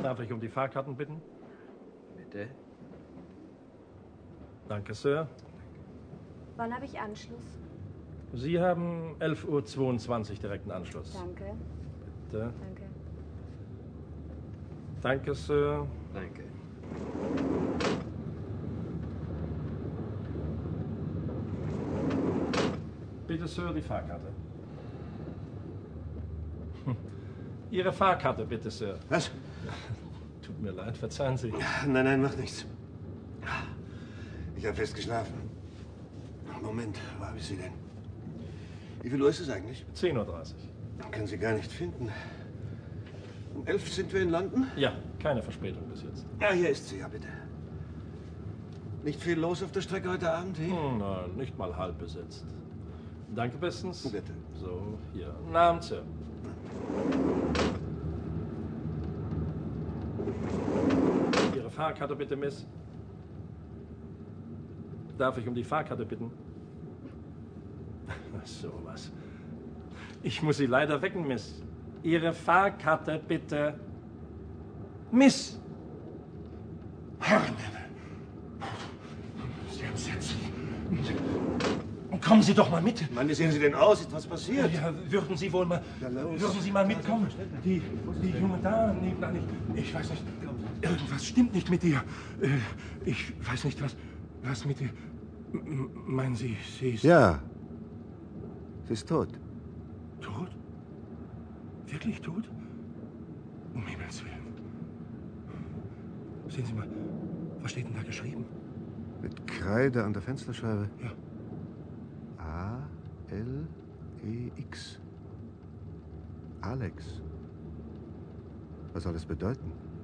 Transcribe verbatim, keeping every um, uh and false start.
Darf ich um die Fahrkarten bitten? Bitte. Danke, Sir. Wann habe ich Anschluss? Sie haben elf Uhr zweiundzwanzig direkten Anschluss. Danke. Bitte. Danke. Danke, Sir. Danke. Bitte, Sir, die Fahrkarte. Ihre Fahrkarte, bitte, Sir. Was? Tut mir leid, verzeihen Sie. Nein, nein, macht nichts. Ich habe fest geschlafen. Moment, wo habe ich Sie denn? Wie viel Uhr ist es eigentlich? zehn Uhr dreißig. Können Sie gar nicht finden. Um elf sind wir in London? Ja, keine Verspätung bis jetzt. Ja, hier ist sie, ja, bitte. Nicht viel los auf der Strecke heute Abend, eh? Hm, nein, nicht mal halb besetzt. Danke bestens. Bitte. So, hier. Guten Abend, Sir. Ihre Fahrkarte bitte, Miss. Darf ich um die Fahrkarte bitten? So was. Ich muss Sie leider wecken, Miss. Ihre Fahrkarte bitte. Miss! Herren, Sie haben es jetzt. Kommen Sie doch mal mit. Mann, wie sehen Sie denn aus? Ist was passiert? Ja, würden Sie wohl mal, Ja, los. würden Sie mal mitkommen? Die, die junge Dame nebenan, ich, ich weiß nicht, irgendwas stimmt nicht mit ihr. Äh, Ich weiß nicht, was, was mit ihr. M- Meinen Sie, sie ist Ja. Sie ist tot. tot? Wirklich tot? Um Himmels Willen. Sehen Sie mal, was steht denn da geschrieben? Mit Kreide an der Fensterscheibe. Ja. A L E X. Alex. Was soll das bedeuten?